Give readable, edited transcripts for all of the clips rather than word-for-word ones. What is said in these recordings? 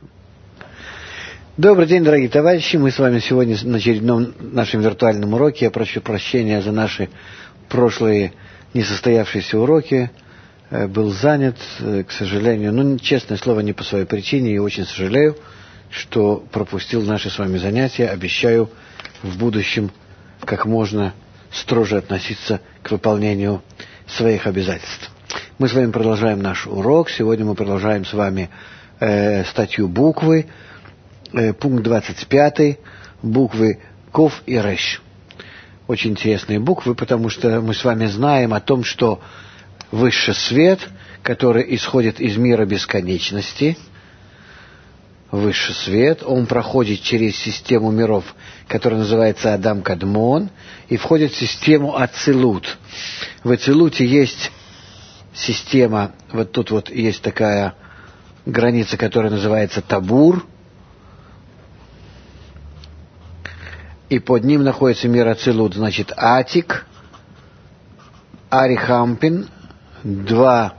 Добрый день, дорогие товарищи. Мы с вами сегодня на очередном нашем виртуальном уроке. Я прошу прощения за наши прошлые несостоявшиеся уроки. Был занят, к сожалению, честное слово, не по своей причине, и очень сожалею, что пропустил наши с вами занятия. Обещаю в будущем как можно строже относиться к выполнению своих обязательств. Мы с вами продолжаем наш урок. Сегодня мы продолжаем с вами статью буквы, пункт 25, буквы Ков и Реш. Очень интересные буквы, потому что мы с вами знаем о том, что высший свет, который исходит из мира бесконечности, высший свет, он проходит через систему миров, которая называется Адам Кадмон, и входит в систему Ацилут. В Ацилуте есть система, вот тут вот есть такая граница, которая называется Табур, и под ним находится мир Ацилут, значит, Атик, Арихампин, два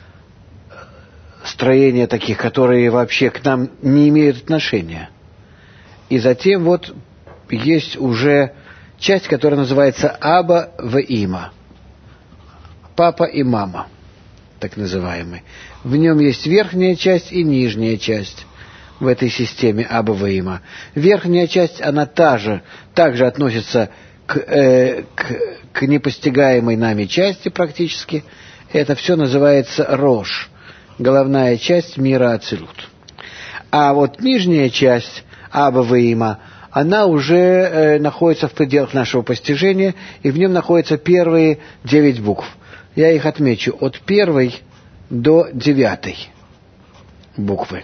строения таких, которые вообще к нам не имеют отношения. И затем вот есть уже часть, которая называется Аба в Има. Папа и мама, так называемый. В нем есть верхняя часть и нижняя часть в этой системе Аба в Има. Верхняя часть, она также относится к непостигаемой нами части практически. Это все называется Рош, головная часть мира Ацилут. А вот нижняя часть Аба в Има, она уже находится в пределах нашего постижения, и в нем находятся первые 9 букв. Я их отмечу от 1 до 9 буквы.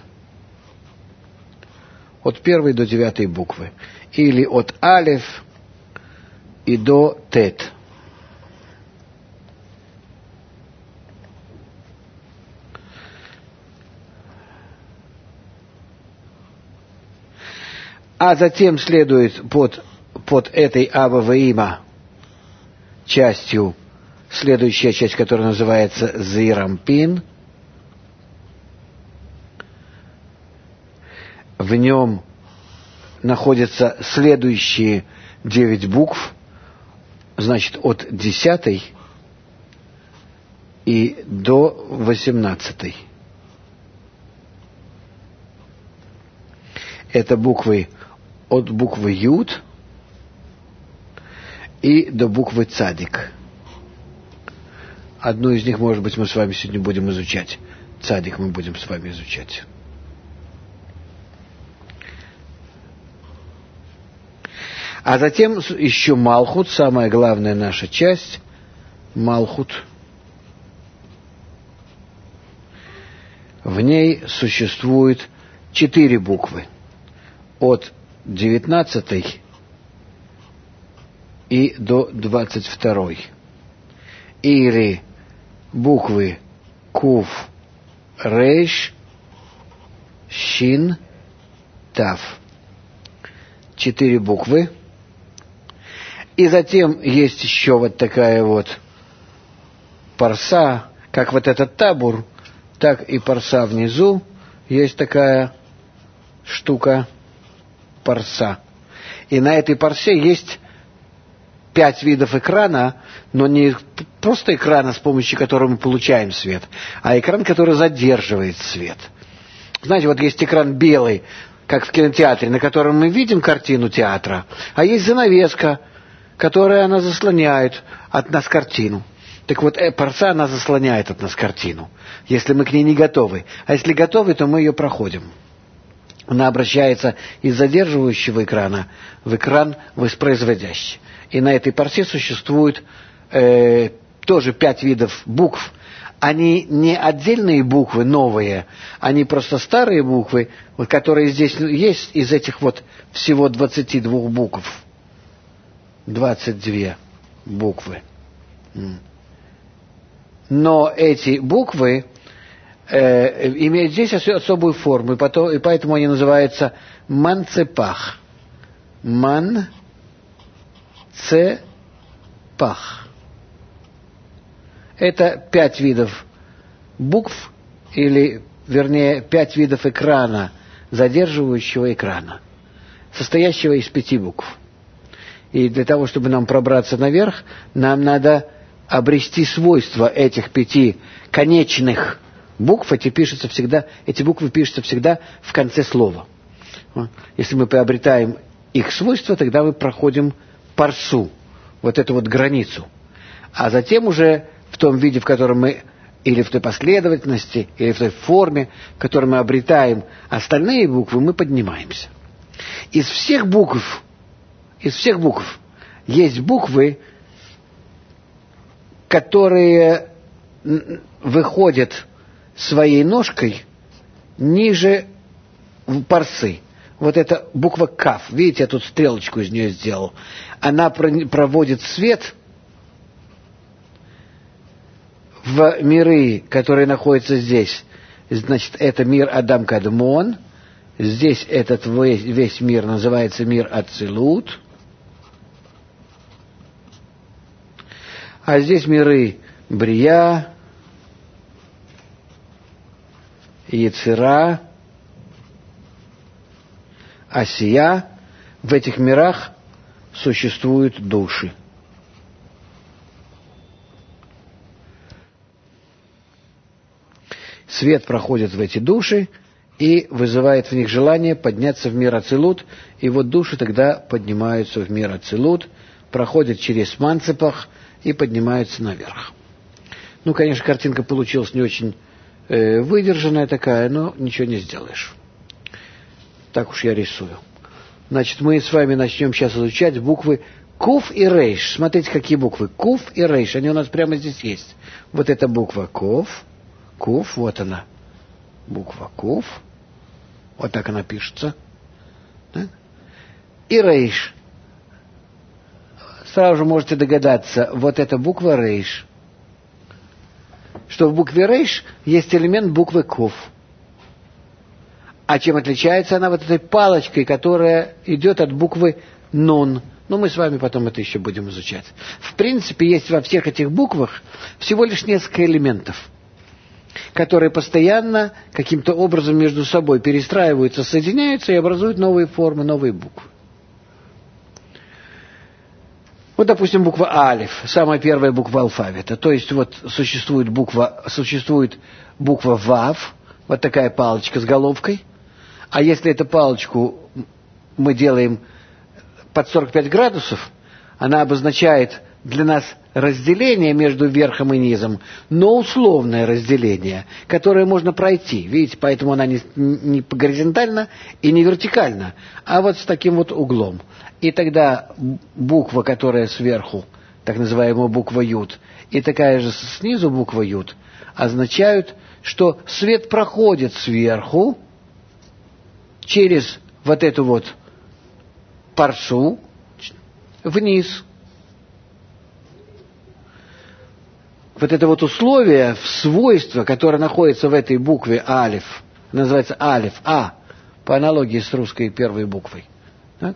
От 1 до 9 буквы. Или от Алеф и до Тет. А затем следует под этой Аба в Има частью следующая часть, которая называется Зирампин. В нем находятся следующие 9 букв, значит, от 10 и до 18. Это буквы от буквы Юд и до буквы Цадик. Одну из них, может быть, мы с вами сегодня будем изучать. Цадик мы будем с вами изучать. А затем еще Малхут, самая главная наша часть, Малхут. В ней существует 4 буквы. От 19 и до 22. Или буквы Кув, Рейш, Шин, Тав. 4 буквы. И затем есть еще вот такая вот парса, как вот этот табур, так и парса внизу. Есть такая штука, парса. И на этой парсе есть 5 видов экрана, но не просто экрана, с помощью которого мы получаем свет, а экран, который задерживает свет. Знаете, вот есть экран белый, как в кинотеатре, на котором мы видим картину театра, а есть занавеска, которая она заслоняет от нас картину. Так вот, парса, она заслоняет от нас картину, если мы к ней не готовы. А если готовы, то мы ее проходим. Она обращается из задерживающего экрана в экран воспроизводящий. И на этой парсе существует тоже 5 видов букв. Они не отдельные буквы, новые, они просто старые буквы, вот, которые здесь есть из этих вот всего 22 букв. 22 буквы. Но эти буквы имеют здесь особую форму, и поэтому они называются манцепах. Манцепах. Это 5 видов букв, или, вернее, 5 видов экрана задерживающего экрана, состоящего из 5 букв. И для того, чтобы нам пробраться наверх, нам надо обрести свойства этих 5 конечных букв. Эти буквы пишутся всегда в конце слова. Если мы приобретаем их свойства, тогда мы проходим парсу, вот эту вот границу. А затем уже в том виде, в котором мы, или в той последовательности, или в той форме, в которой мы обретаем остальные буквы, мы поднимаемся. Из всех букв есть буквы, которые выходят своей ножкой ниже парсы. Вот эта буква Каф, видите, я тут стрелочку из нее сделал. Она проводит свет в миры, которые находятся здесь. Значит, это мир Адам Кадмон. Здесь этот весь мир называется мир Ацилут. А здесь миры Брия, Ецира, Асия. В этих мирах существуют души. Свет проходит в эти души и вызывает в них желание подняться в мир Ацилут. И вот души тогда поднимаются в мир Ацилут, проходят через Манцепах и поднимаются наверх. Ну, конечно, картинка получилась не очень выдержанная такая, но ничего не сделаешь. Так уж я рисую. Значит, мы с вами начнем сейчас изучать буквы Куф и Рейш. Смотрите, какие буквы. Куф и Рейш. Они у нас прямо здесь есть. Вот эта буква Куф. Куф, вот она. Буква Куф. Вот так она пишется. Да? И Рейш. Сразу же можете догадаться, вот эта буква Рейш. Что в букве Рейш есть элемент буквы Куф. А чем отличается она вот этой палочкой, которая идет от буквы Нун? Ну, мы с вами потом это еще будем изучать. В принципе, есть во всех этих буквах всего лишь несколько элементов, которые постоянно каким-то образом между собой перестраиваются, соединяются и образуют новые формы, новые буквы. Вот, допустим, буква Алиф, самая первая буква алфавита. То есть вот существует буква Вав, вот такая палочка с головкой. А если эту палочку мы делаем под 45 градусов, она обозначает для нас разделение между верхом и низом, но условное разделение, которое можно пройти. Видите, поэтому она не горизонтально и не вертикально, а вот с таким вот углом. И тогда буква, которая сверху, так называемая буква Юд, и такая же снизу буква Юд, означают, что свет проходит сверху через вот эту вот парсу вниз. Вот это вот условие, свойство, которое находится в этой букве Алиф, называется Алиф, А, по аналогии с русской первой буквой. Да?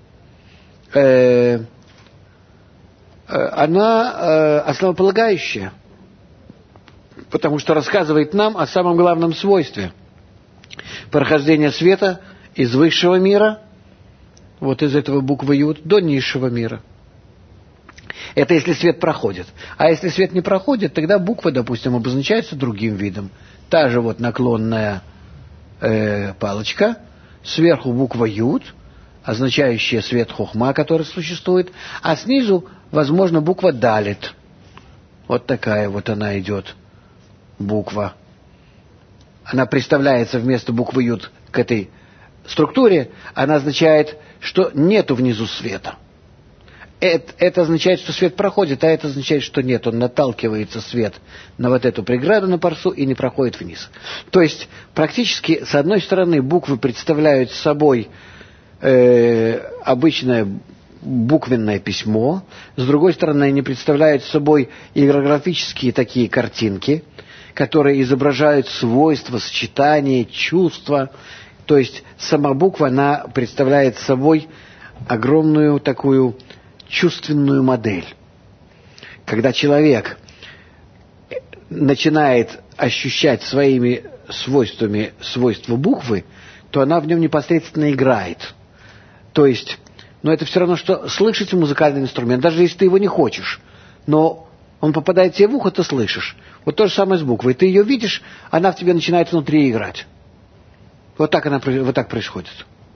Она основополагающая, потому что рассказывает нам о самом главном свойстве прохождения света из высшего мира, вот из этого буквы Юд, до низшего мира. Это если свет проходит. А если свет не проходит, тогда буква, допустим, обозначается другим видом. Та же вот наклонная палочка, сверху буква Юд, означающая свет Хохма, который существует, а снизу, возможно, буква Далит. Вот такая вот она идет, буква. Она представляется вместо буквы Юд к этой структуре, она означает, что нету внизу света. Это означает, что свет проходит, а это означает, что нет. Он наталкивается, свет, на вот эту преграду на парсу и не проходит вниз. То есть, практически, с одной стороны, буквы представляют собой обычное буквенное письмо, с другой стороны, они представляют собой иерографические такие картинки, которые изображают свойства, сочетания, чувства. То есть, сама буква, она представляет собой огромную такую чувственную модель. Когда человек начинает ощущать своими свойствами свойства буквы, то она в нем непосредственно играет. То есть, но это все равно, что слышать музыкальный инструмент, даже если ты его не хочешь, но он попадает тебе в ухо, ты слышишь. Вот то же самое с буквой. Ты ее видишь, она в тебе начинает внутри играть. Вот так происходит.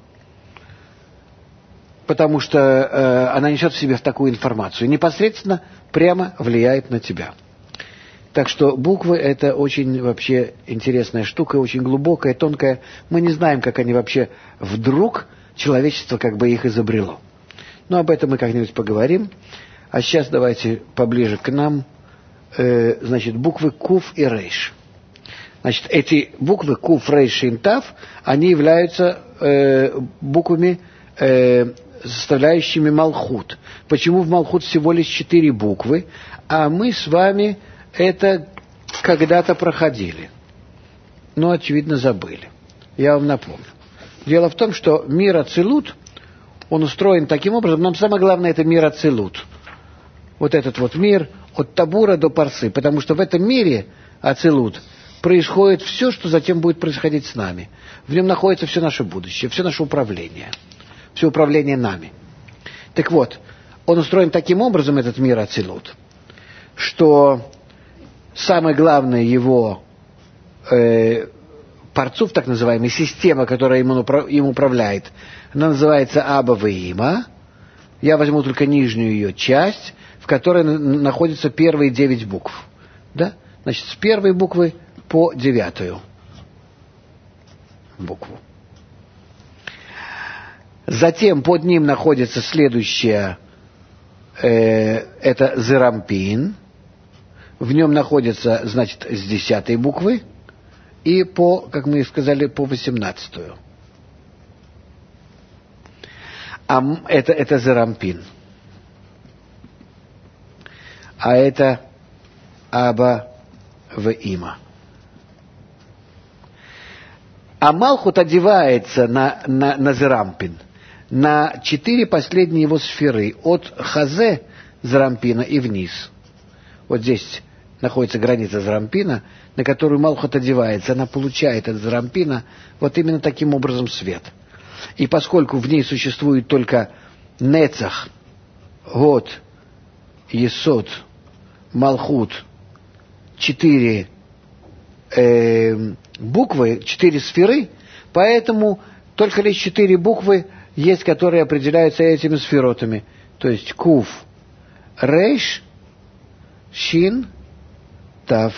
Потому что она несет в себе такую информацию. Непосредственно прямо влияет на тебя. Так что буквы — это очень вообще интересная штука, очень глубокая, тонкая. Мы не знаем, как они вообще вдруг человечество как бы их изобрело. Но об этом мы как-нибудь поговорим. А сейчас давайте поближе к нам. Значит, буквы Куф и Рейш. Значит, эти буквы Куф, Рейш, Шин, Тав, они являются буквами, составляющими Малхут. Почему в Малхут всего лишь 4 буквы, а мы с вами это когда-то проходили, но, очевидно, забыли. Я вам напомню. Дело в том, что мир Ацилут, он устроен таким образом, нам самое главное — это мир Ацилут. Вот этот вот мир от Табура до Парсы, потому что в этом мире Ацилут происходит все, что затем будет происходить с нами. В нем находится все наше будущее, все наше управление, все управление нами. Так вот, он устроен таким образом, этот мир Ацилут, что самое главное его парцуф, так называемая система, которая им управляет, она называется Аба Веима. Я возьму только нижнюю ее часть, в которой находятся первые 9 букв. Да? Значит, с первой буквы по 9 букву. Затем под ним находится следующая, это Зерампин. В нем находится, значит, с 10 буквы и по, как мы сказали, по 18. А это Зерампин. А это Аба Веима. А Малхут одевается на Зерампин, на 4 последние его сферы, от Хазе Зерампина и вниз. Вот здесь находится граница Зерампина, на которую Малхут одевается. Она получает от Зерампина вот именно таким образом свет. И поскольку в ней существует только Нецах, Год, Есод, Малхут, 4 буквы, 4 сферы, поэтому только лишь 4 буквы есть, которые определяются этими сферотами. То есть Куф, Рейш, Шин, Тав.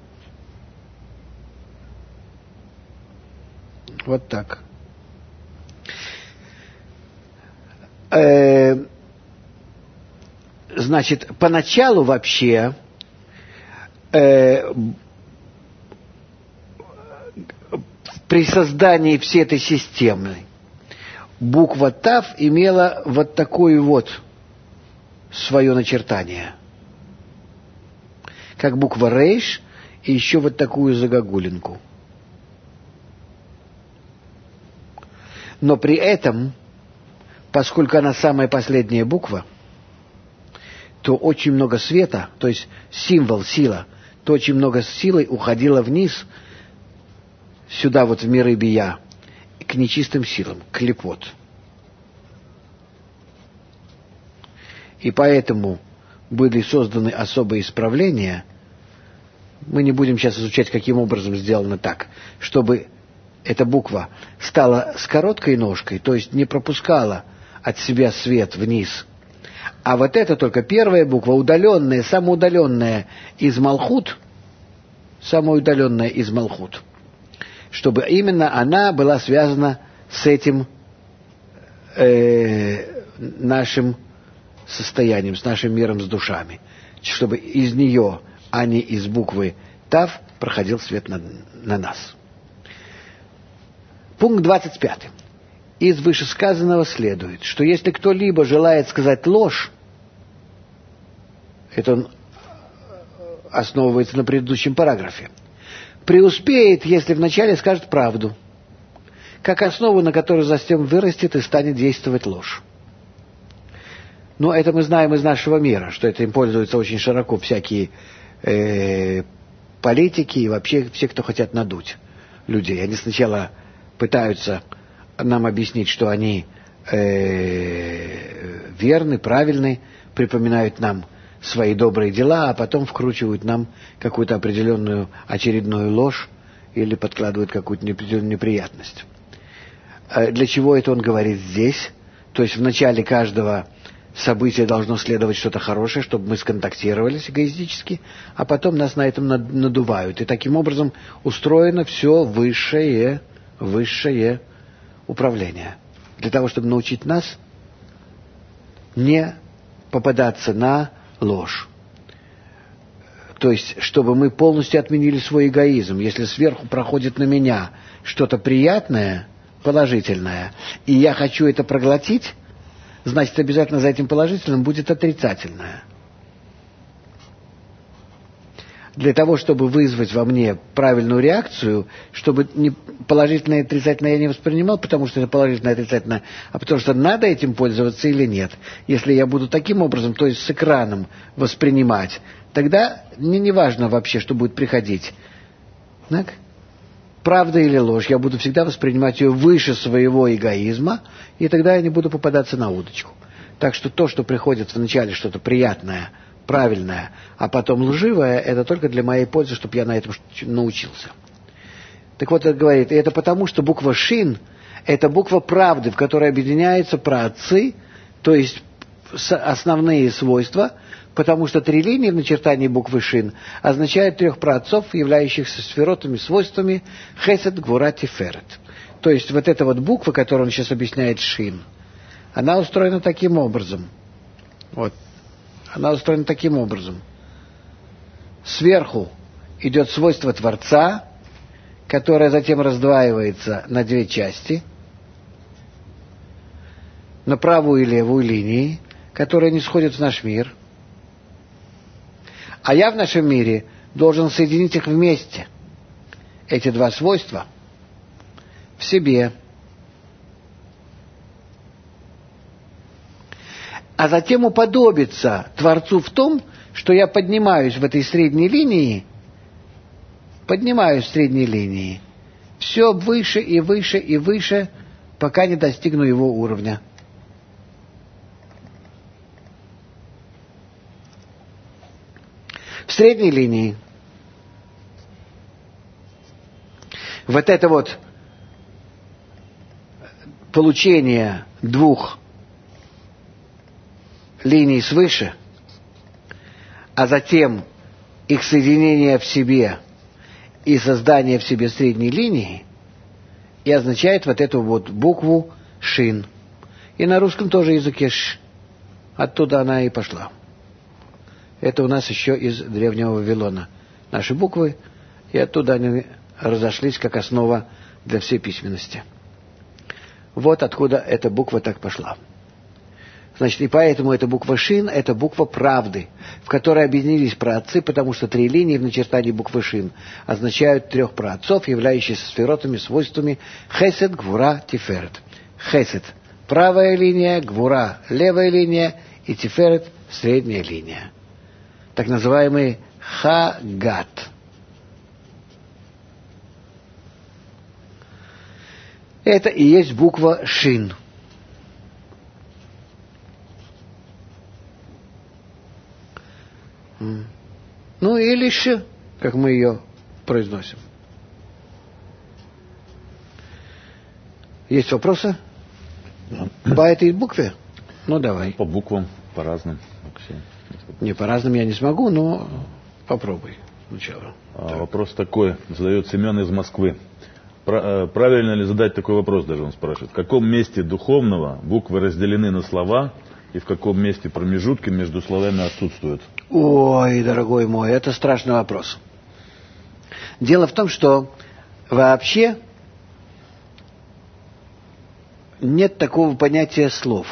Вот так. Значит, поначалу вообще при создании всей этой системы буква Тав имела вот такое вот свое начертание. Как буква Рейш и еще вот такую загогулинку. Но при этом, поскольку она самая последняя буква, то очень много света, то есть символ, сила, то очень много силы уходило вниз, сюда вот в миры Бия, к нечистым силам, к клепот. И поэтому были созданы особые исправления. Мы не будем сейчас изучать, каким образом сделано так, чтобы эта буква стала с короткой ножкой, то есть не пропускала от себя свет вниз. А вот это только первая буква, удаленная, самая удаленная из Малхут, чтобы именно она была связана с этим нашим состоянием, с нашим миром с душами, чтобы из нее, а не из буквы Тав, проходил свет на нас. Пункт 25. Из вышесказанного следует, что если кто-либо желает сказать ложь, это он основывается на предыдущем параграфе, преуспеет, если вначале скажет правду, как основу, на которой затем вырастет и станет действовать ложь. Но это мы знаем из нашего мира, что этим пользуются очень широко всякие политики и вообще все, кто хотят надуть людей. Они сначала пытаются нам объяснить, что они верны, правильны, припоминают нам свои добрые дела, а потом вкручивают нам какую-то определенную очередную ложь или подкладывают какую-то определенную неприятность. Для чего это он говорит здесь? То есть в начале каждого события должно следовать что-то хорошее, чтобы мы сконтактировались эгоистически, а потом нас на этом надувают. И таким образом устроено все высшее управление. Для того, чтобы научить нас не попадаться на ложь. То есть, чтобы мы полностью отменили свой эгоизм. Если сверху проходит на меня что-то приятное, положительное, и я хочу это проглотить, значит, обязательно за этим положительным будет отрицательное. Для того, чтобы вызвать во мне правильную реакцию, чтобы не положительное и отрицательное я не воспринимал, потому что это положительное и отрицательное, а потому что надо этим пользоваться или нет. Если я буду таким образом, то есть с экраном воспринимать, тогда мне не важно вообще, что будет приходить. Так? Правда или ложь, я буду всегда воспринимать ее выше своего эгоизма, и тогда я не буду попадаться на удочку. Так что то, что приходит вначале что-то приятное, правильное, а потом лживое, это только для моей пользы, чтобы я на этом научился. Так вот, это говорит, и это потому, что буква «шин» — это буква правды, в которой объединяются праотцы, то есть основные свойства, потому что 3 линии в начертании буквы «шин» означают 3 праотцов, являющихся сферотами, свойствами «хесед, гвура, тиферет». То есть вот эта вот буква, которую он сейчас объясняет «шин», она устроена таким образом. Вот. Она устроена таким образом. Сверху идет свойство Творца, которое затем раздваивается на 2 части, на правую и левую линии, которые не сходят в наш мир. А я в нашем мире должен соединить их вместе, эти 2 свойства, в себе. А затем уподобиться Творцу в том, что я поднимаюсь в этой средней линии, все выше и выше и выше, пока не достигну его уровня. В средней линии вот это вот получение 2 линий свыше, а затем их соединение в себе и создание в себе средней линии, и означает вот эту вот букву «шин». И на русском тоже языке «ш». Оттуда она и пошла. Это у нас еще из Древнего Вавилона. Наши буквы, и оттуда они разошлись как основа для всей письменности. Вот откуда эта буква так пошла. Значит, и поэтому эта буква «шин» — это буква правды, в которой объединились праотцы, потому что 3 линии в начертании буквы «шин» означают 3 праотцов, являющихся сферотами, свойствами «хесед, гвура, тиферет». «Хесед» — правая линия, «гвура» — левая линия, и «тиферет» — средняя линия. Так называемый «хагат». Это и есть буква «шин». Ну или «ш», как мы ее произносим. Есть вопросы? По этой букве? Ну, давай. По буквам, по разным. Не, по разным я не смогу, но попробуй сначала. Вопрос такой, задает Семен из Москвы. Правильно ли задать такой вопрос, даже он спрашивает. В каком месте духовного буквы разделены на слова, и в каком месте промежутки между словами отсутствуют? Ой, дорогой мой, это страшный вопрос. Дело в том, что вообще нет такого понятия слов.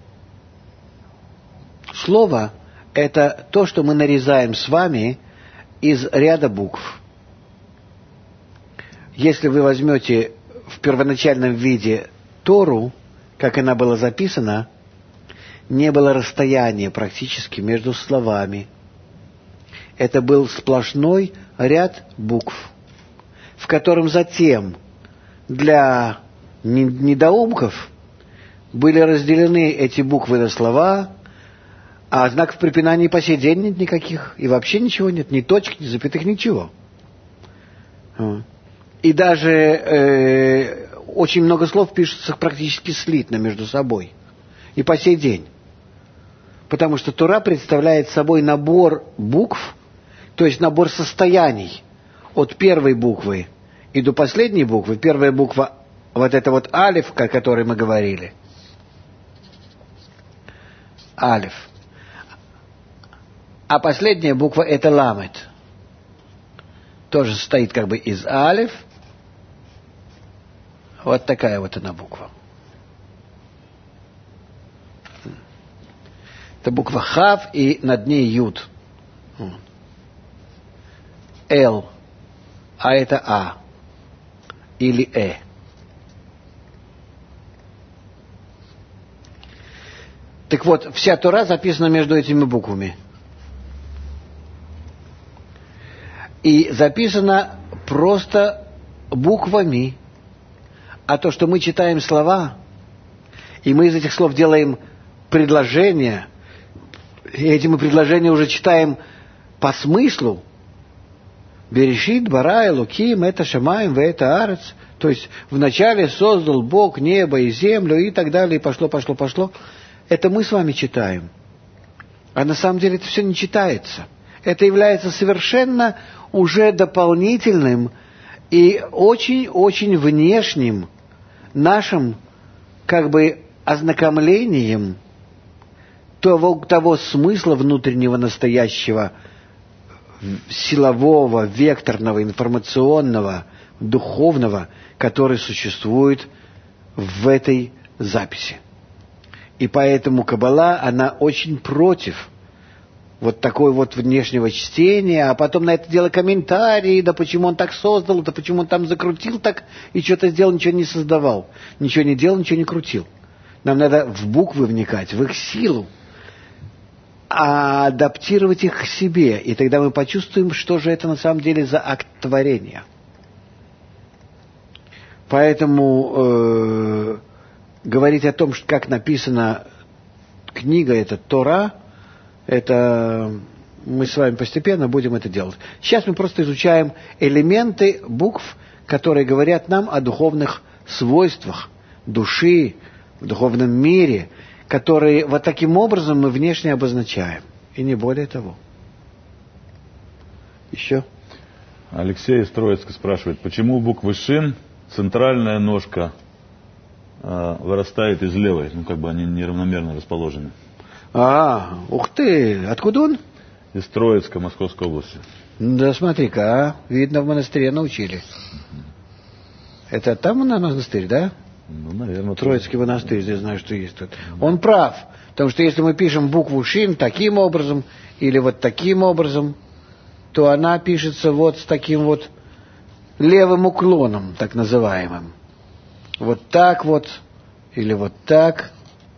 Слово — это то, что мы нарезаем с вами из ряда букв. Если вы возьмете в первоначальном виде Тору, как она была записана, не было расстояния практически между словами. Это был сплошной ряд букв, в котором затем для недоумков были разделены эти буквы на слова, а знаков препинания по сей день нет никаких, и вообще ничего нет, ни точек, ни запятых, ничего. И даже очень много слов пишется практически слитно между собой, и по сей день. Потому что Тора представляет собой набор букв, то есть набор состояний от первой буквы и до последней буквы. Первая буква, вот это вот алиф, о которой мы говорили. Алиф. А последняя буква это ламет. Тоже состоит как бы из алиф. Вот такая вот она буква. Это буква хав и над ней юд. Л. А это А. Или Так вот, вся Тора записана между этими буквами. И записана просто буквами. А то, что мы читаем слова, и мы из этих слов делаем предложения, и эти мы предложения уже читаем по смыслу, Берешит, Бара, Элоким, это Шамаим, это Арец. То есть вначале создал Бог небо и землю и так далее, и пошло. Это мы с вами читаем. А на самом деле это все не читается. Это является совершенно уже дополнительным и очень-очень внешним нашим как бы ознакомлением того смысла внутреннего, настоящего, силового, векторного, информационного, духовного, который существует в этой записи. И поэтому Каббала, она очень против вот такой вот внешнего чтения, а потом на это дело комментарии, да почему он так создал, да почему он там закрутил так, и что-то сделал, ничего не создавал. Ничего не делал, ничего не крутил. Нам надо в буквы вникать, в их силу, а адаптировать их к себе. И тогда мы почувствуем, что же это на самом деле за акт творения. Поэтому говорить о том, как написана книга, это Тора, это мы с вами постепенно будем это делать. Сейчас мы просто изучаем элементы букв, которые говорят нам о духовных свойствах души, в духовном мире, которые вот таким образом мы внешне обозначаем. И не более того. Еще? Алексей из Троицка спрашивает, почему у буквы Шин центральная ножка вырастает из левой? Ну, как бы они неравномерно расположены. Ух ты! Откуда он? Из Троицка, Московской области. Да смотри-ка, видно, в монастыре научили. Это там у нас монастырь, да? Ну, наверное. Троицкий монастырь, я знаю, что есть тут. Он прав, потому что если мы пишем букву Шин таким образом или вот таким образом, то она пишется вот с таким вот левым уклоном, так называемым. Вот так вот или вот так.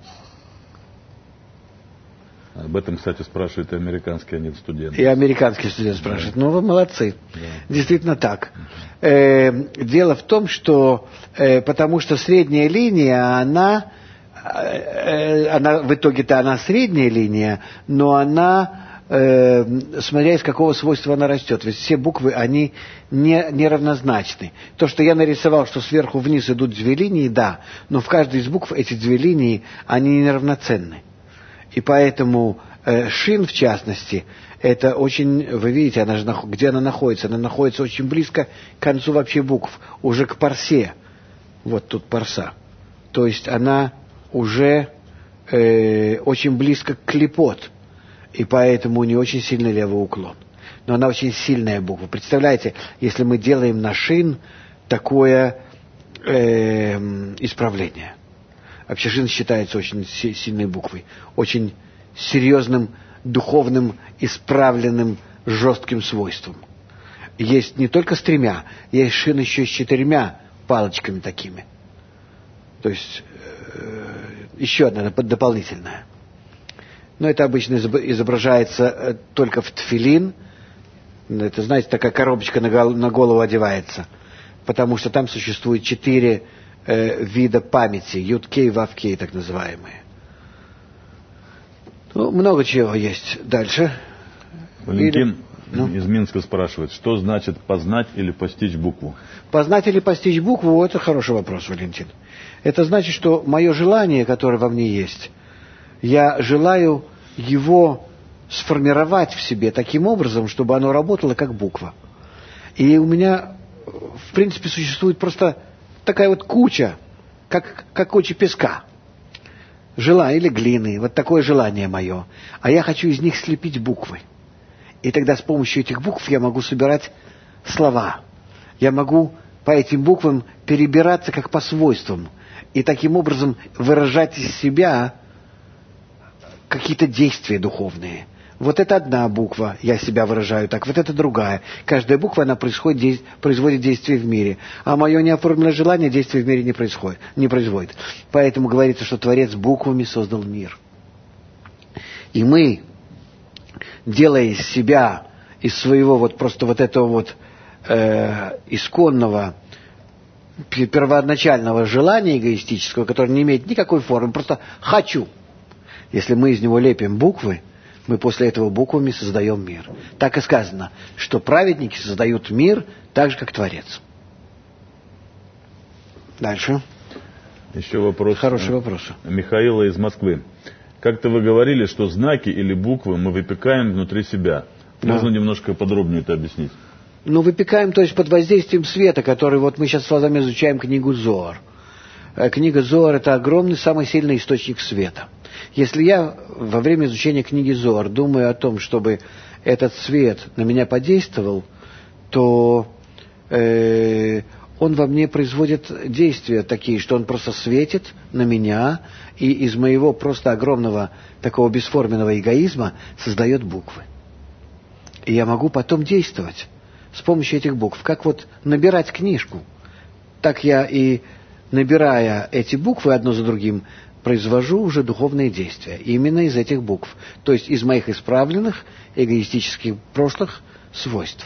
Об этом, кстати, спрашивает и американский студент. И американский студент спрашивает. Да. Ну, вы молодцы. Да. Действительно так. Дело в том, что потому что средняя линия, она в итоге-то она средняя линия, но она, смотря из какого свойства она растет. Ведь все буквы, они не равнозначны. То, что я нарисовал, что сверху вниз идут две линии, да, но в каждой из букв эти две линии, они неравноценны. И поэтому Шин, в частности, это очень, вы видите, где она находится? Она находится очень близко к концу вообще букв, уже к парсе. Вот тут парса. То есть она уже очень близко к клипот. И поэтому у нее очень сильный левый уклон. Но она очень сильная буква. Представляете, если мы делаем на Шин такое исправление. Вообще Шин считается очень сильной буквой, очень серьезным, духовным, исправленным, жестким свойством. Есть не только с 3, есть Шин еще с 4 палочками такими. То есть еще одна дополнительная. Но это обычно изображается только в тфилин. Это, знаете, такая коробочка на голову одевается. потому что там существует 4 вида памяти, Юд-Кей, Вав-Кей, так называемые. Ну, много чего есть. Дальше. Валентин из Минска спрашивает, что значит познать или постичь букву? Познать или постичь букву – это хороший вопрос, Валентин. Это значит, что мое желание, которое во мне есть, я желаю его сформировать в себе таким образом, чтобы оно работало как буква. И у меня, в принципе, существует просто такая вот куча, как куча песка. Или глины, вот такое желание мое. А я хочу из них слепить буквы. И тогда с помощью этих букв я могу собирать слова. Я могу по этим буквам перебираться как по свойствам. И таким образом выражать из себя какие-то действия духовные. Вот это одна буква, я себя выражаю так, вот это другая. Каждая буква, она производит действие в мире. А мое неоформленное желание действия в мире не производит. Поэтому говорится, что Творец буквами создал мир. И мы, делая из себя, из своего вот просто вот этого вот исконного, первоначального желания эгоистического, которое не имеет никакой формы, просто «хочу». Если мы из него лепим буквы, мы после этого буквами создаем мир. Так и сказано, что праведники создают мир так же, как Творец. Дальше. Еще вопрос. Хороший вопрос. Михаила из Москвы. Как-то вы говорили, что знаки или буквы мы выпекаем внутри себя. Можно немножко подробнее это объяснить? Ну, выпекаем, то есть под воздействием света, который вот мы сейчас с вами изучаем книгу Зоар. Книга Зоар – это огромный, самый сильный источник света. Если я во время изучения книги Зоар думаю о том, чтобы этот свет на меня подействовал, то он во мне производит действия такие, что он просто светит на меня, и из моего просто огромного такого бесформенного эгоизма создает буквы. И я могу потом действовать с помощью этих букв. Как вот набирать книжку, так я и, набирая эти буквы одно за другим, произвожу уже духовные действия. Именно из этих букв. То есть из моих исправленных эгоистических прошлых свойств.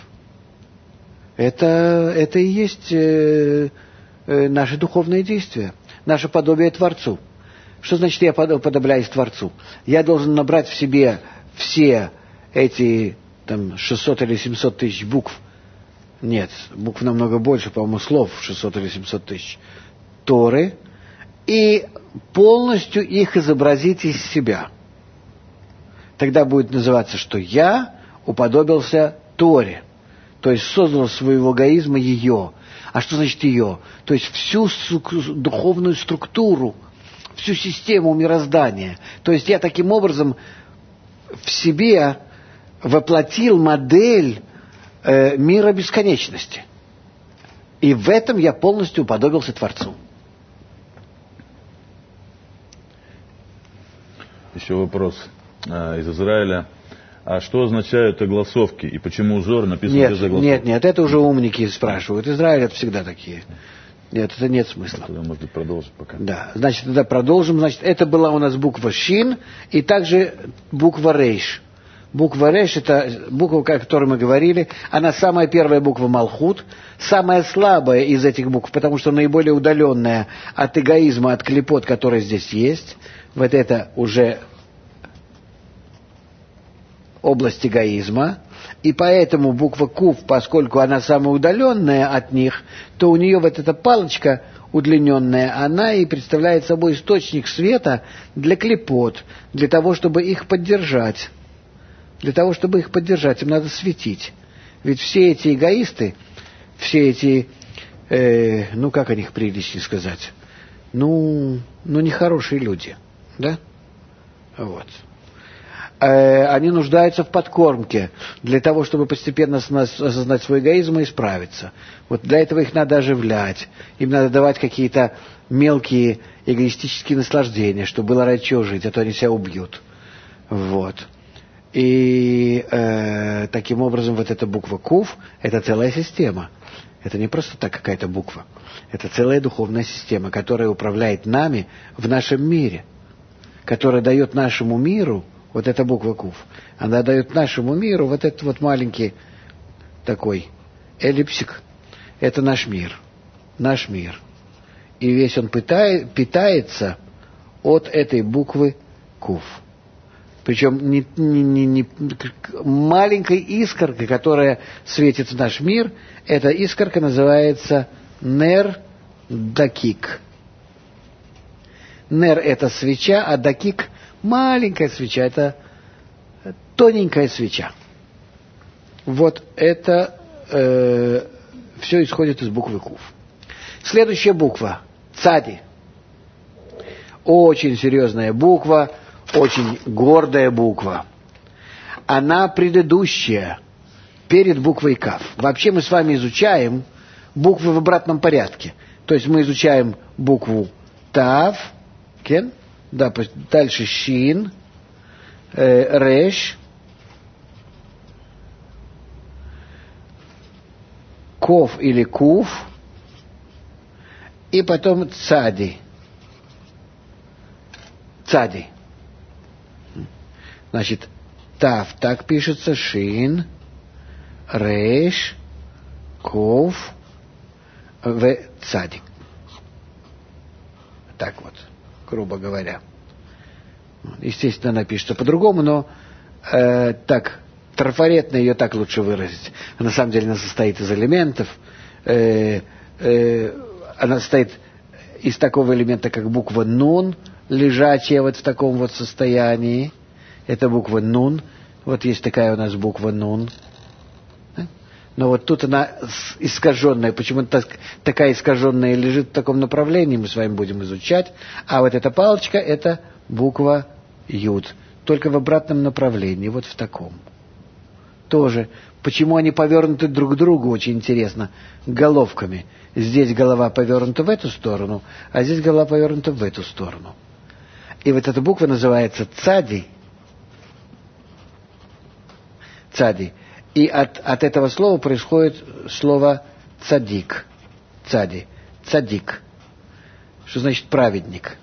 Это и есть наши духовные действия. Наше подобие Творцу. Что значит я подобляюсь Творцу? Я должен набрать в себе все эти 600 или 700 тысяч букв. Нет, букв намного больше, по-моему, слов 600 или 700 тысяч. Торы. И полностью их изобразить из себя. Тогда будет называться, что я уподобился Торе. То есть создал своего эгоизма ее. А что значит ее? То есть всю духовную структуру, всю систему мироздания. То есть я таким образом в себе воплотил модель мира бесконечности. И в этом я полностью уподобился Творцу. Еще вопрос из Израиля. А что означают огласовки и почему Зор написан без огласовки? Нет, это уже умники спрашивают. Израиль это всегда такие. Нет, это нет смысла. Тогда, может быть, продолжим пока. Да, значит, тогда продолжим. Значит, это была у нас буква Шин и также буква Рейш. Буква Рейш – это буква, о которой мы говорили. Она самая первая буква Малхут, самая слабая из этих букв, потому что наиболее удаленная от эгоизма, от клепот, которая здесь есть. Вот это уже область эгоизма. И поэтому буква Кув, поскольку она самая удаленная от них, то у нее вот эта палочка удлиненная, она и представляет собой источник света для клепот, для того, чтобы их поддержать. Для того, чтобы их поддержать, им надо светить. Ведь все эти эгоисты, все эти, как о них приличнее сказать, нехорошие люди, да? Вот. Они нуждаются в подкормке для того, чтобы постепенно осознать свой эгоизм и исправиться. Вот для этого их надо оживлять, им надо давать какие-то мелкие эгоистические наслаждения, чтобы было ради чего жить, а то они себя убьют. Вот. И таким образом вот эта буква Кув – это целая система. Это не просто так какая-то буква. Это целая духовная система, которая управляет нами в нашем мире, которая дает нашему миру, вот эта буква Кув, она дает нашему миру вот этот вот маленький такой эллипсик. Это наш мир. наш мир. И весь он питается от этой буквы Кув. Причем не маленькой искоркой, которая светит в наш мир, эта искорка называется Нер Дакик. Нер — это свеча, а Дакик — маленькая свеча, это тоненькая свеча. Вот это все исходит из буквы Кув. Следующая буква — Цади. Очень серьезная буква, очень гордая буква. Она предыдущая, перед буквой Кав. Вообще мы с вами изучаем буквы в обратном порядке. То есть мы изучаем букву Тав, кен, да, дальше Шин, Реш, Ков или Кув, и потом Цади. Цади. Значит, Тав так пишется, Шин, Реш, Ков, В, Цади. Так вот, грубо говоря. Естественно, она пишется по-другому, но так, трафаретно ее так лучше выразить. На самом деле она состоит из элементов. Она состоит из такого элемента, как буква Нун, лежачая вот в таком вот состоянии. Это буква Нун. Вот есть такая у нас буква Нун. Но вот тут она искаженная. Почему такая искаженная лежит в таком направлении, мы с вами будем изучать. А вот эта палочка — это буква Юд. Только в обратном направлении, вот в таком. Тоже. Почему они повернуты друг к другу, очень интересно, головками. Здесь голова повернута в эту сторону, а здесь голова повернута в эту сторону. И вот эта буква называется Цади. Цади. И от этого слова происходит слово цадик. Цади. Цадик. Что значит праведник?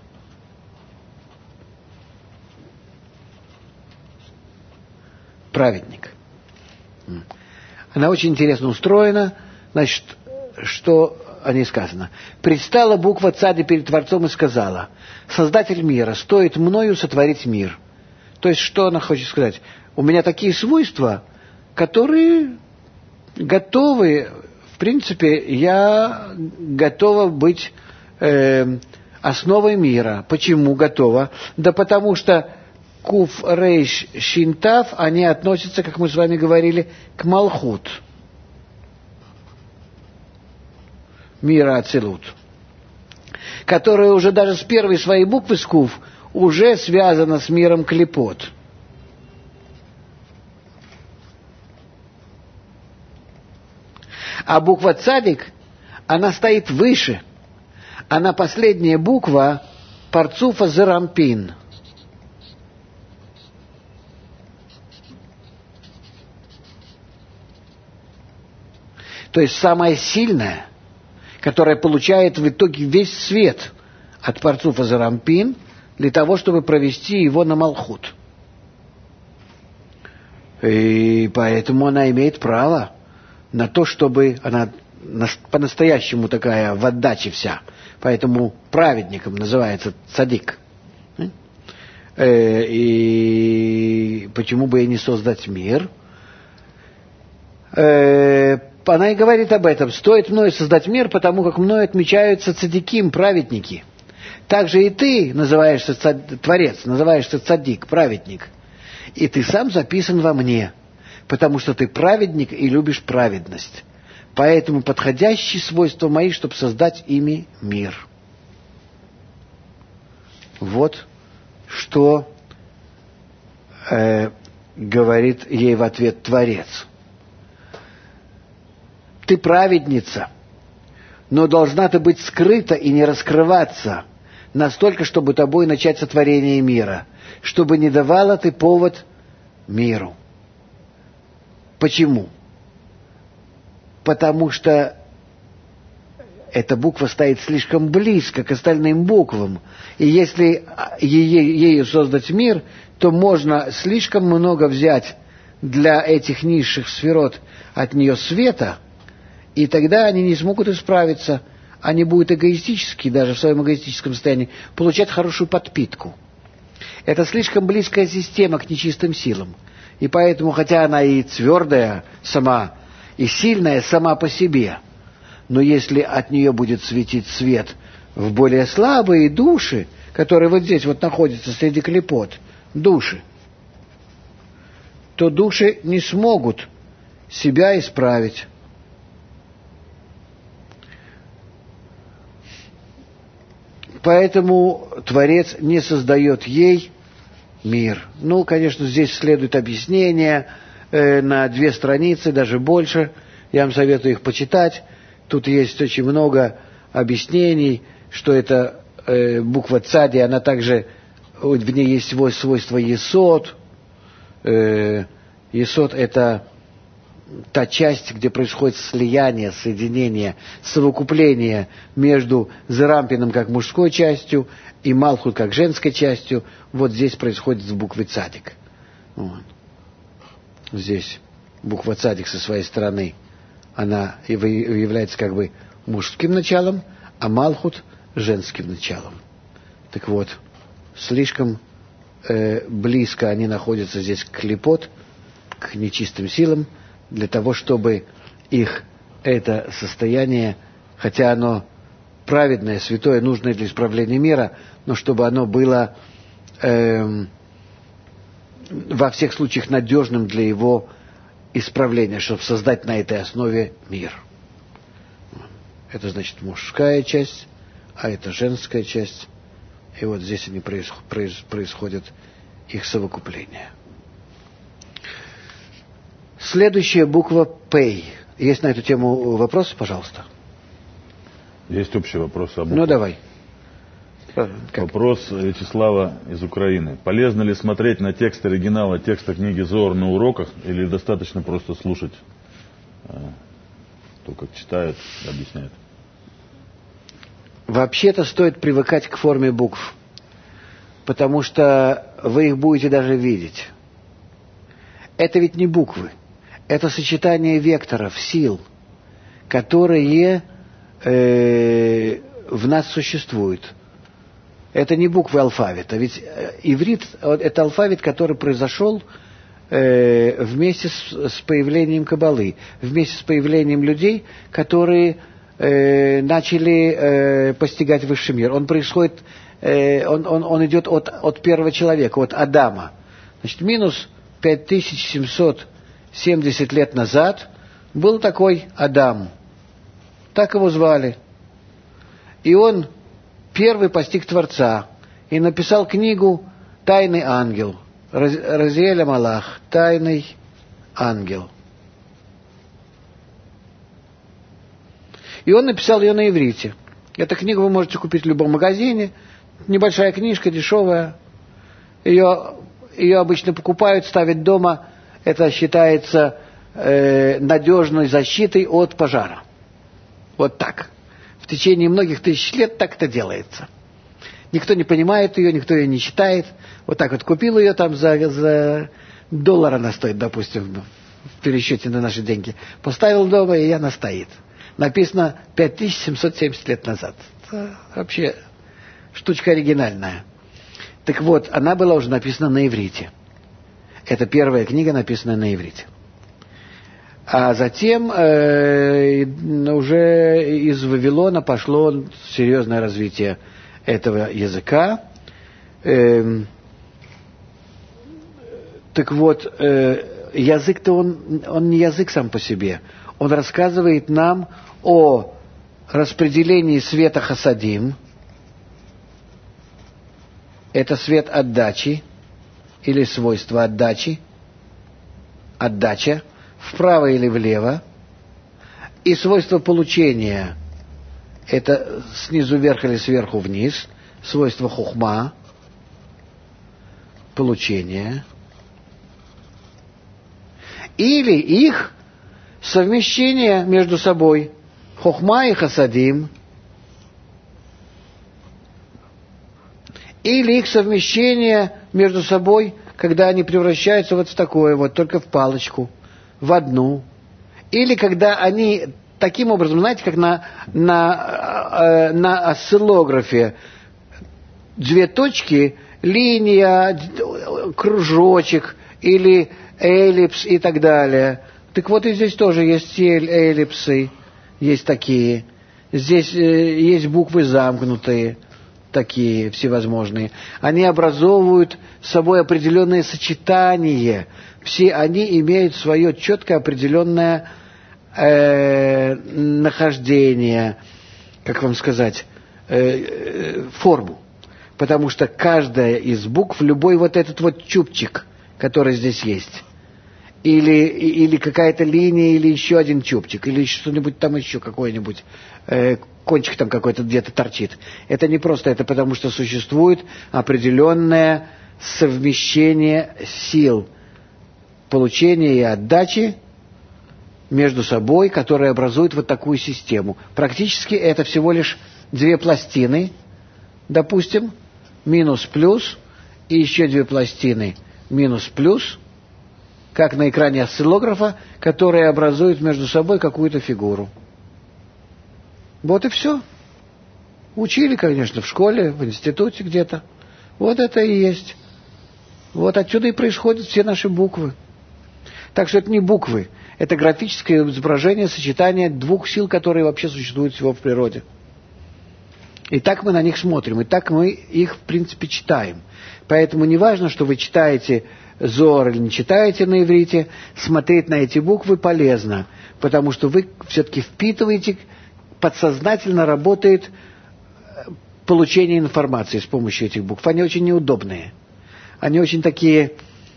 Праведник. Она очень интересно устроена. Значит, что о ней сказано? «Предстала буква Цади перед Творцом и сказала: Создатель мира, стоит мною сотворить мир». То есть, что она хочет сказать? У меня такие свойства, которые готовы, в принципе, я готова быть основой мира. Почему готова? Да потому что Кув, Рейш, Шин, Тав, они относятся, как мы с вами говорили, к Малхут. Мира Ацилут. Которая уже даже с первой своей буквы, с Кув, уже связана с миром Клипот. А буква Цадик, она стоит выше. Она последняя буква Парцуфа Зерампин. То есть самая сильная, которая получает в итоге весь свет от Парцуфа Зерампин для того, чтобы провести его на Малхут. И поэтому она имеет право на то, чтобы она по-настоящему такая в отдаче вся. Поэтому праведником называется цадик. И почему бы и не создать мир? Она и говорит об этом. Стоит мною создать мир, потому как мною отмечаются цадиким, праведники. Также и ты называешься творец, называешься цадик, праведник. И ты сам записан во мне, потому что ты праведник и любишь праведность. Поэтому подходящие свойства мои, чтобы создать ими мир. Вот что говорит ей в ответ Творец. Ты праведница, но должна ты быть скрыта и не раскрываться настолько, чтобы тобой начать сотворение мира, чтобы не давала ты повод миру. Почему? Потому что эта буква стоит слишком близко к остальным буквам. И если ею создать мир, то можно слишком много взять для этих низших сферот от нее света, и тогда они не смогут исправиться. они будут эгоистически, даже в своем эгоистическом состоянии, получать хорошую подпитку. Это слишком близкая система к нечистым силам. И поэтому, хотя она и твердая сама, и сильная сама по себе, но если от нее будет светить свет в более слабые души, которые вот здесь вот находятся среди клипот, души, то души не смогут себя исправить. Поэтому Творец не создает ей мир. Ну, конечно, здесь следует объяснение на 2 страницы, даже больше. Я вам советую их почитать. Тут есть очень много объяснений, что это буква цади, она также, в ней есть свойство есод. Есод — это та часть, где происходит слияние, соединение, совокупление между Зерампином как мужской частью и Малхут как женской частью. Вот здесь происходит с буквы цадик. Вот. Здесь буква цадик со своей стороны, она является как бы мужским началом, а Малхут женским началом. Так вот, слишком близко они находятся здесь к клипот, к нечистым силам, для того, чтобы их это состояние, хотя оно праведное, святое, нужное для исправления мира, но чтобы оно было во всех случаях надежным для его исправления, чтобы создать на этой основе мир. Это значит мужская часть, а это женская часть. И вот здесь они происходят их совокупление. Следующая буква П. Есть на эту тему вопросы, пожалуйста? Есть общий вопрос об Ну, давай. Вопрос Вячеслава из Украины. Полезно ли смотреть на текст оригинала текста книги Зоар на уроках, или достаточно просто слушать то, как читают, объясняют? Вообще-то стоит привыкать к форме букв, потому что вы их будете даже видеть. Это ведь не буквы. Это сочетание векторов, сил, которые в нас существуют. Это не буквы алфавита. Ведь иврит – это алфавит, который произошел вместе с появлением Каббалы, вместе с появлением людей, которые начали постигать высший мир. Он происходит, он идет от первого человека, от Адама. Значит, минус 5770 лет назад был такой Адам. Так его звали. И он первый постиг Творца и написал книгу «Тайный ангел». Разиэль Малах, «Тайный ангел». И он написал ее на иврите. Эту книгу вы можете купить в любом магазине. Небольшая книжка, дешевая. Ее обычно покупают, ставят дома. Это считается надежной защитой от пожара. Вот так. В течение многих тысяч лет так это делается. Никто не понимает ее, никто ее не читает. Вот так вот купил ее там за $1 она стоит, допустим, в пересчете на наши деньги. Поставил дома, и она стоит. Написано 5770 лет назад. Это вообще штучка оригинальная. Так вот, она была уже написана на иврите. Это первая книга, написанная на иврите. А затем уже из Вавилона пошло серьезное развитие этого языка. Так вот, язык-то он не язык сам по себе. Он рассказывает нам о распределении света хасадим. Это свет отдачи или свойство отдачи. Отдача вправо или влево. И свойство получения. Это снизу вверх или сверху вниз. Свойство хухма. Получение. Или их совмещение между собой. Хохма и хасадим. Или их совмещение между собой, когда они превращаются вот в такое вот, только в палочку, в одну. Или когда они таким образом, знаете, как на на осциллографе 2 точки, линия, кружочек или эллипс и так далее. Так вот и здесь тоже есть эллипсы, есть такие. Здесь есть буквы замкнутые, такие всевозможные. Они образовывают собой определенное сочетание. Все они имеют свое четко определенное нахождение, как вам сказать, форму. Потому что каждая из букв, любой вот этот вот чубчик, который здесь есть, или какая-то линия, или еще один чубчик, или что-нибудь там еще, какой-нибудь кончик там какой-то где-то торчит. Это не просто, это потому что существует определенное совмещение сил получения и отдачи между собой, которые образуют вот такую систему. Практически это всего лишь 2 пластины, допустим, минус-плюс, и еще 2 пластины минус-плюс, как на экране осциллографа, которые образуют между собой какую-то фигуру. Вот и все. Учили, конечно, в школе, в институте где-то. Вот это и есть. Вот отсюда и происходят все наши буквы. Так что это не буквы, это графическое изображение сочетания 2 сил, которые вообще существуют всего в природе. И так мы на них смотрим, и так мы их, в принципе, читаем. Поэтому не важно, что вы читаете Зоар или не читаете на иврите, смотреть на эти буквы полезно, потому что вы все-таки впитываете, подсознательно работает получение информации с помощью этих букв. Они очень неудобные. Они очень такие,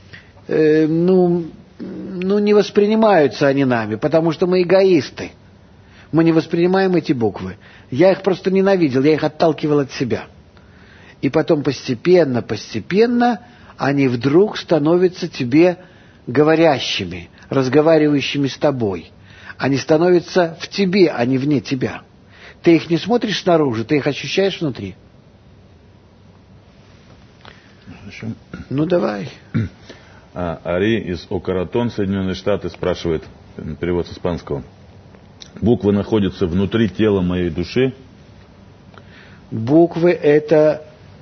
не воспринимаются они нами, потому что мы эгоисты. Мы не воспринимаем эти буквы. Я их просто ненавидел, я их отталкивал от себя. И потом постепенно они вдруг становятся тебе говорящими, разговаривающими с тобой. Они становятся в тебе, а не вне тебя. Ты их не смотришь снаружи, ты их ощущаешь внутри. Хорошо. Ну, давай. Ари из Окаратон, Соединенные Штаты, спрашивает, перевод с испанского. Буквы находятся внутри тела моей души? Буквы – это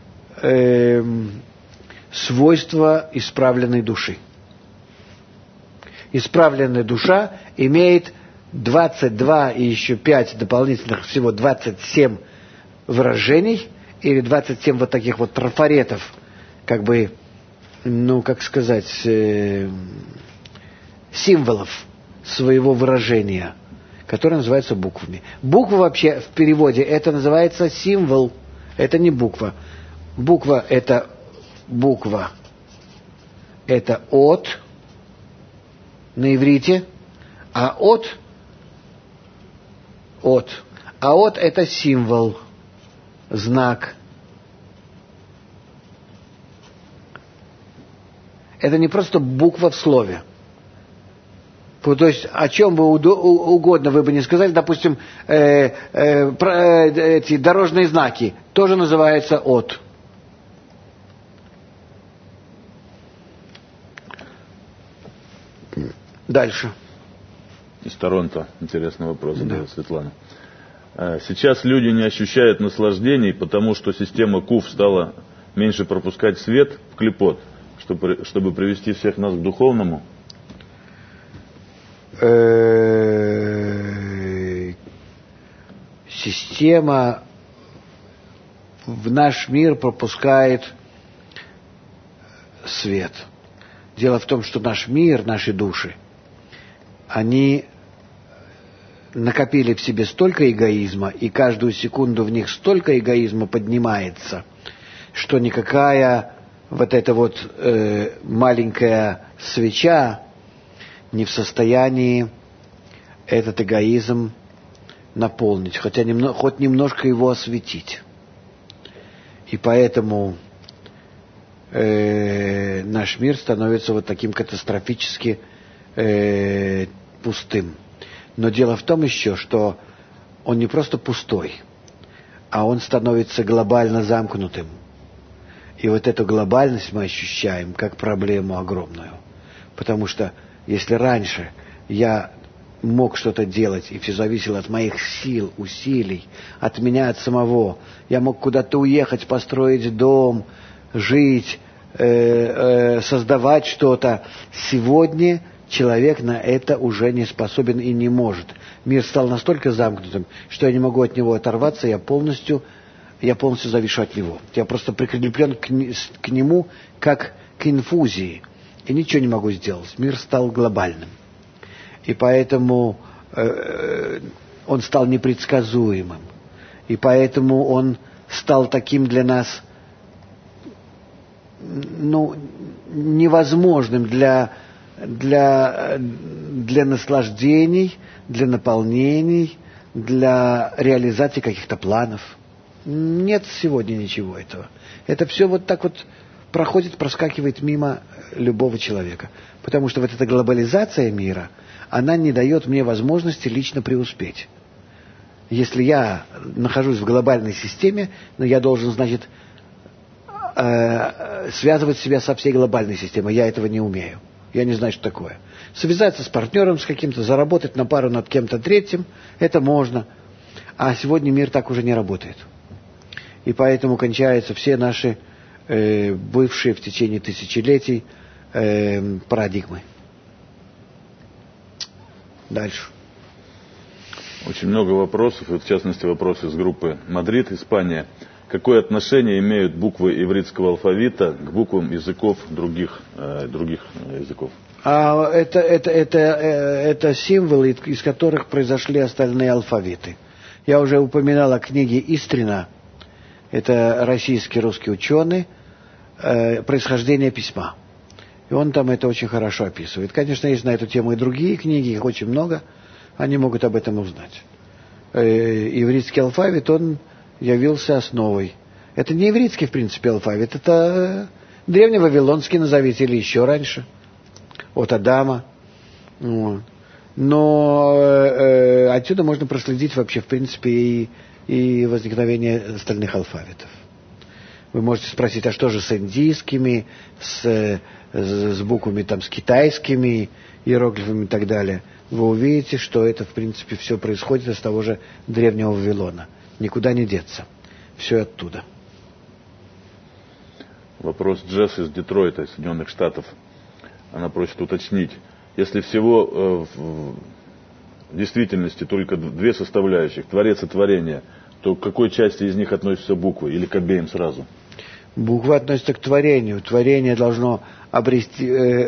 свойство исправленной души. Исправленная душа имеет 22 и еще 5 дополнительных, всего 27 выражений, или 27 вот таких вот трафаретов, как бы, символов своего выражения, которые называются буквами. Буква вообще в переводе это называется символ, это не буква. Буква это от на иврите, а от это символ, знак. Это не просто буква в слове. То есть о чем бы угодно вы бы не сказали, допустим, эти дорожные знаки тоже называются от. Дальше. Из Торонто интересный вопрос задает Светлана. Сейчас люди не ощущают наслаждений, потому что система КУФ стала меньше пропускать свет в клипот, чтобы привести всех нас к духовному. Система в наш мир пропускает свет. Дело в том, что наш мир, наши души, они накопили в себе столько эгоизма, и каждую секунду в них столько эгоизма поднимается, что никакая вот эта вот маленькая свеча не в состоянии этот эгоизм наполнить, хоть немножко его осветить. И поэтому наш мир становится вот таким катастрофически пустым. Но дело в том еще, что он не просто пустой, а он становится глобально замкнутым. И вот эту глобальность мы ощущаем как проблему огромную. Потому что если раньше я мог что-то делать, и все зависело от моих сил, усилий, от меня, от самого. Я мог куда-то уехать, построить дом, жить, создавать что-то. Сегодня человек на это уже не способен и не может. Мир стал настолько замкнутым, что я не могу от него оторваться, я полностью завишу от него. Я просто прикреплен к нему, как к инфузии, и ничего не могу сделать. Мир стал глобальным. И поэтому он стал непредсказуемым. И поэтому он стал таким для нас, невозможным для наслаждений, для наполнений, для реализации каких-то планов. Нет сегодня ничего этого. Это все вот так вот проходит, проскакивает мимо любого человека. Потому что вот эта глобализация мира, она не дает мне возможности лично преуспеть. Если я нахожусь в глобальной системе, я должен, значит, связывать себя со всей глобальной системой. Я этого не умею. Я не знаю, что такое. Связаться с партнером, с каким-то, заработать на пару над кем-то третьим, это можно. А сегодня мир так уже не работает. И поэтому кончаются все наши бывшие в течение тысячелетий парадигмы. Дальше. Очень много вопросов, и в частности вопрос из группы «Мадрид», Испания. Какое отношение имеют буквы ивритского алфавита к буквам языков других языков? Это символы, из которых произошли остальные алфавиты. Я уже упоминал о книге Истрина. Это российский русский ученый, «Происхождение письма». И он там это очень хорошо описывает. Конечно, есть на эту тему и другие книги, их очень много. Они могут об этом узнать. Ивритский алфавит, он явился основой. Это не ивритский, в принципе, алфавит. Это древневавилонский, назовите, или еще раньше. От Адама. Но отсюда можно проследить вообще, в принципе, и возникновение остальных алфавитов. Вы можете спросить, а что же с индийскими, с буквами, там, с китайскими иероглифами и так далее? Вы увидите, что это, в принципе, все происходит из того же древнего Вавилона. Никуда не деться. Все оттуда. Вопрос Джесс из Детройта, из Соединенных Штатов. Она просит уточнить. Если всего в действительности только две составляющих, творец и творение, то к какой части из них относятся буквы? Или к обеим сразу? Буквы относятся к творению. Творение должно обрести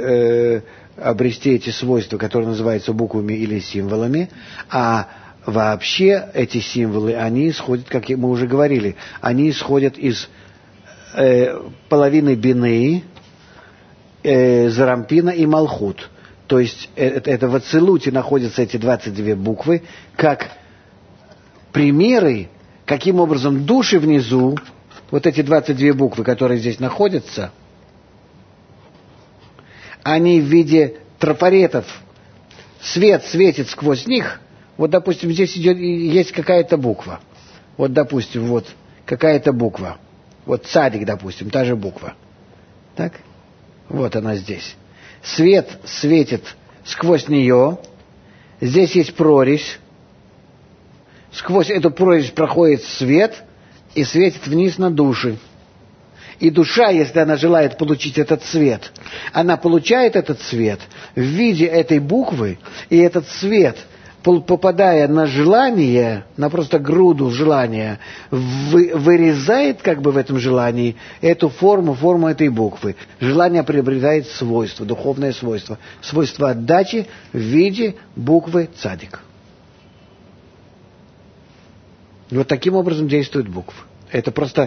эти свойства, которые называются буквами или символами, а вообще эти символы, они исходят, как мы уже говорили, они исходят из половины бины, зарампина и малхут. То есть это в ацилуте находятся эти 22 буквы, как примеры, каким образом души внизу, вот эти 22 буквы, которые здесь находятся, они в виде трафаретов, свет светит сквозь них. Вот, допустим, здесь есть какая-то буква. Вот, допустим, вот какая-то буква. Вот цадик, допустим, та же буква. Так? Вот она здесь. Свет светит сквозь нее. Здесь есть прорезь. Сквозь эту прорезь проходит свет и светит вниз на души. И душа, если она желает получить этот свет, она получает этот свет в виде этой буквы, и этот свет, попадая на желание, на просто груду желания, вырезает как бы в этом желании эту форму этой буквы. Желание приобретает свойство, духовное свойство, свойство отдачи в виде буквы цадик. И вот таким образом действует буква. Это просто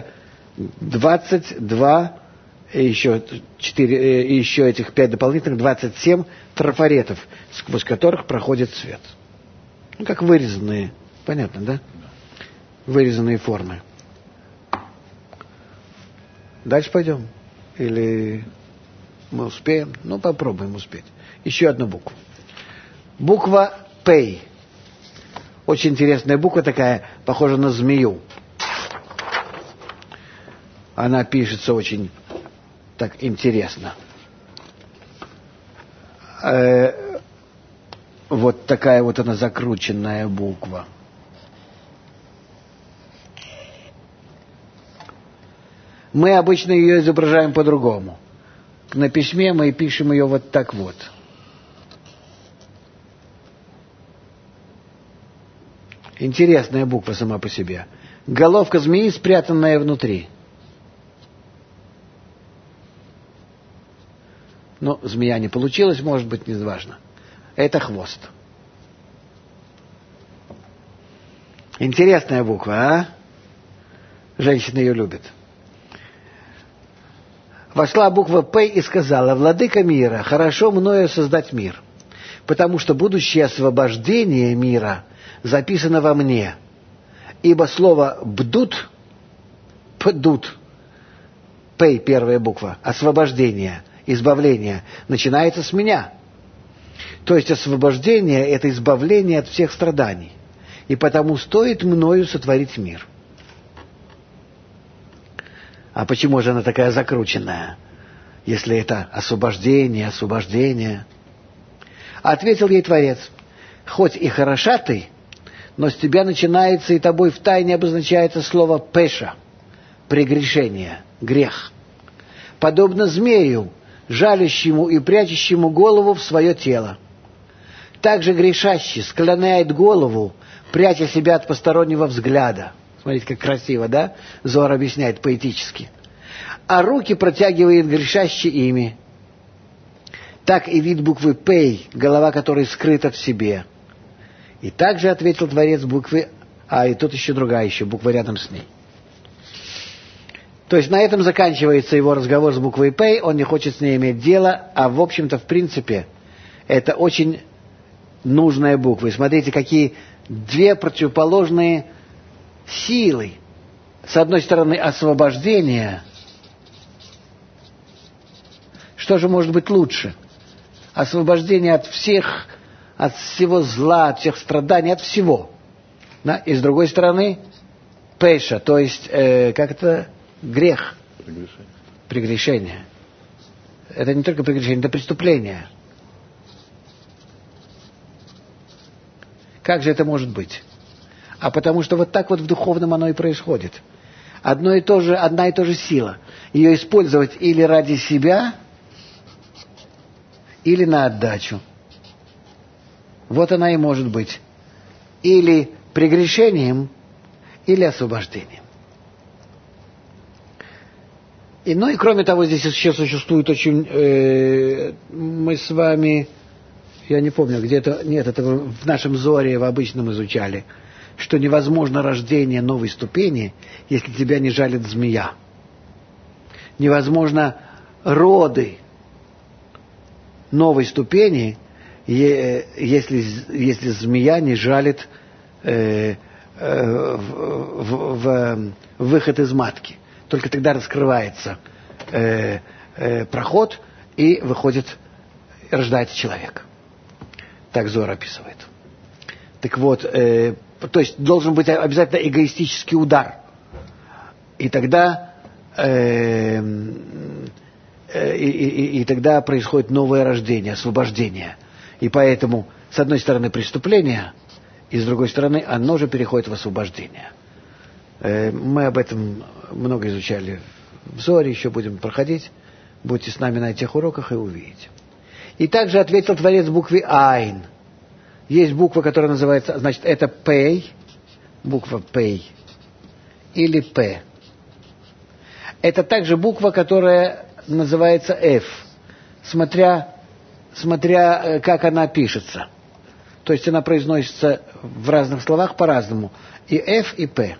22, еще этих 5 дополнительных, 27 трафаретов, сквозь которых проходит свет. Ну, как вырезанные, понятно, да? Вырезанные формы. Дальше пойдем? Или мы успеем? Ну, попробуем успеть. Еще одну букву. Буква Пей. Очень интересная буква такая, похожа на змею. Она пишется очень так интересно. Вот такая вот она закрученная буква. Мы обычно ее изображаем по-другому. На письме мы пишем ее вот так вот. Интересная буква сама по себе. Головка змеи, спрятанная внутри. Ну, змея не получилась, может быть, не важно. Это хвост. Интересная буква, а? Женщины ее любят. Вошла буква «П» и сказала: «Владыка мира, хорошо мною создать мир, потому что будущее освобождение мира записано во мне. Ибо слово «бдут», «пдут», «П» первая буква, освобождение, избавление, начинается с меня. То есть освобождение – это избавление от всех страданий. И потому стоит мною сотворить мир». А почему же она такая закрученная, если это освобождение, освобождение? Ответил ей Творец: «Хоть и хороша ты, но с тебя начинается и тобой втайне обозначается слово «пеша», прегрешение, грех. Подобно змею, жалящему и прячущему голову в свое тело. Также грешащий склоняет голову, пряча себя от постороннего взгляда». Смотрите, как красиво, да? Зоар объясняет поэтически. «А руки протягивает грешащий ими. Так и вид буквы «Пей», голова которой скрыта в себе. И также ответил Творец буквы «А», и тут еще другая еще буква рядом с ней. То есть на этом заканчивается его разговор с буквой «Пей», он не хочет с ней иметь дело, а в общем-то, в принципе, это очень нужная буква. И смотрите, какие две противоположные силы. С одной стороны, освобождение. Что же может быть лучше? Освобождение от всего зла, от всех страданий, от всего. Да? И с другой стороны, пеша, то есть, как это, грех. Прегрешение. Это не только прегрешение, это преступление. Как же это может быть? А потому что вот так вот в духовном оно и происходит. Одна и та же сила. Ее использовать или ради себя, или на отдачу. Вот она и может быть. Или прегрешением, или освобождением. Ну и кроме того, здесь еще существует очень... мы с вами... Я не помню, где-то... Нет, это в нашем Зоре в обычном изучали. Что невозможно рождение новой ступени, если тебя не жалит змея. Невозможно роды новой ступени, если змея не жалит выход из матки. Только тогда раскрывается проход, и рождается человек. Так Зор описывает. Так вот, то есть должен быть обязательно эгоистический удар. И тогда, и тогда происходит новое рождение, освобождение. И поэтому, с одной стороны, преступление, и с другой стороны, оно же переходит в освобождение. Мы об этом много изучали в Зоре, еще будем проходить. Будьте с нами на этих уроках и увидите. И также ответил Творец букве «Айн». Есть буква, которая называется, значит, это «Пей», буква «Пей», или «П». Это также буква, которая называется «Ф», смотря как она пишется. То есть она произносится в разных словах по-разному. И «Ф», и «П».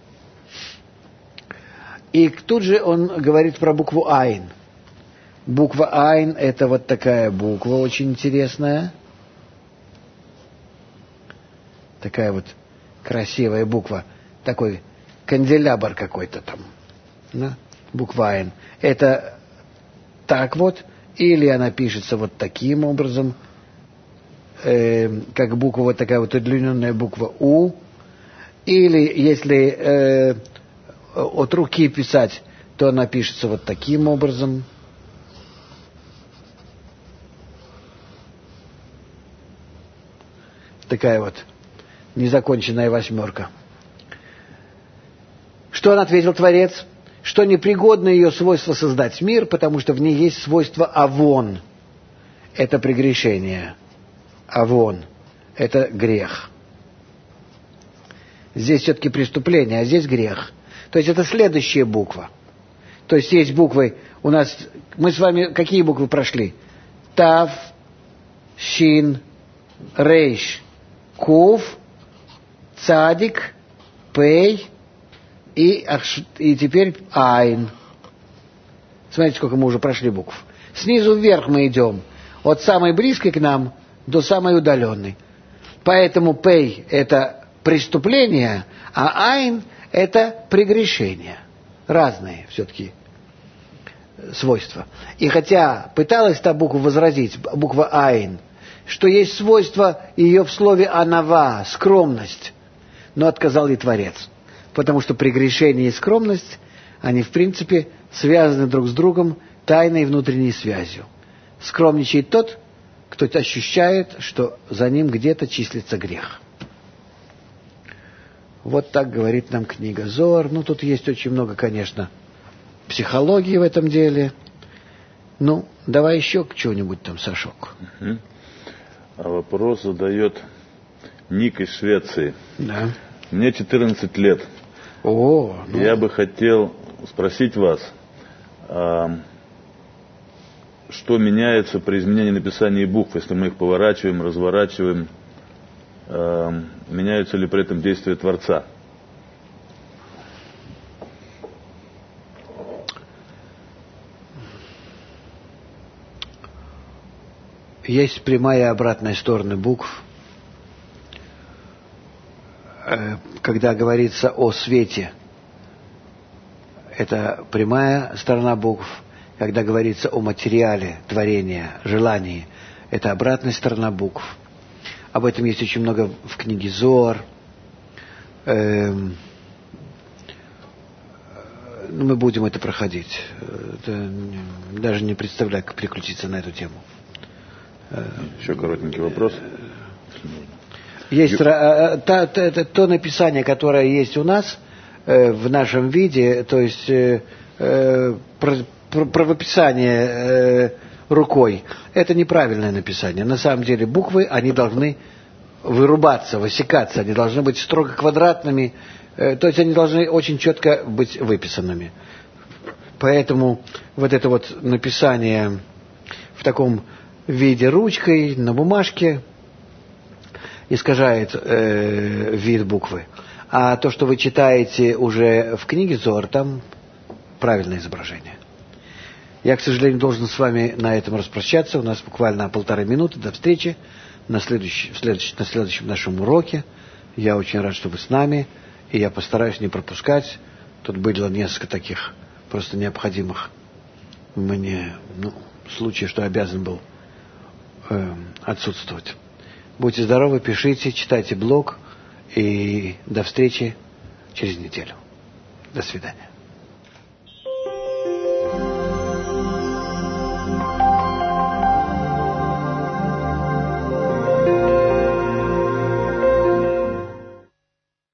И тут же он говорит про букву «Айн». Буква «Айн» — это вот такая буква очень интересная. Такая вот красивая буква. Такой канделябр какой-то там. Да? Буква «Айн». Это так вот. Или она пишется вот таким образом. Как буква, вот такая вот удлиненная буква «У». Или если от руки писать, то она пишется вот таким образом. такая вот незаконченная восьмерка. Что он ответил, Творец? Что непригодно ее свойство создать мир, потому что в ней есть свойство авон. Это прегрешение. Авон. Это грех. Здесь все-таки преступление, а здесь грех. То есть это следующая буква. То есть есть буквы у нас... Мы с вами какие буквы прошли? Тав, Шин, Рейш, Кув, Цадик, Пей и теперь Айн. Смотрите, сколько мы уже прошли букв. Снизу вверх мы идем. От самой близкой к нам до самой удаленной. Поэтому Пей – это преступление, а Айн – это прегрешение. Разные все-таки свойства. И хотя пыталась та буква возразить, буква Айн, что есть свойство ее в слове анава, скромность, но отказал ей Творец. Потому что прегрешение и скромность, они в принципе связаны друг с другом тайной внутренней связью. Скромничает тот, кто ощущает, что за ним где-то числится грех. Вот так говорит нам книга Зоар. Ну, тут есть очень много, конечно, психологии в этом деле. Ну, давай еще чего-нибудь там, Сашок. А вопрос задает Ник из Швеции. Да. Мне 14 лет. Ну. Я бы хотел спросить вас, что меняется при изменении написания букв, если мы их поворачиваем, разворачиваем, меняются ли при этом действия Творца? Есть прямая и обратная стороны букв. Когда говорится о свете, это прямая сторона букв. Когда говорится о материале творения, желании, это обратная сторона букв. Об этом есть очень много в книге Зоар. Мы будем это проходить. Даже не представляю, как переключиться на эту тему. Еще коротенький вопрос. Есть то написание, которое есть у нас в нашем виде, то есть правописание рукой. Это неправильное написание. На самом деле буквы, они должны вырубаться, высекаться, они должны быть строго квадратными, то есть они должны очень четко быть выписанными. Поэтому вот это вот написание в таком виде ручкой на бумажке искажает вид буквы. А то, что вы читаете уже в книге Зоар, там правильное изображение. Я, к сожалению, должен с вами на этом распрощаться. У нас буквально 1,5 минуты до встречи на следующем нашем уроке. Я очень рад, что вы с нами, и я постараюсь не пропускать. Тут было несколько таких просто необходимых мне случаев, что я обязан был отсутствовать. Будьте здоровы, пишите, читайте блог, и до встречи через неделю. До свидания.